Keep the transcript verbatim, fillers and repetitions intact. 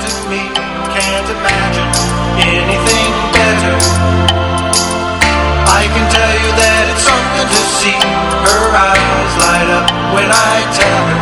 to me. Can't imagine anything better. I can tell you that it's something to see. Her eyes light up when I tell her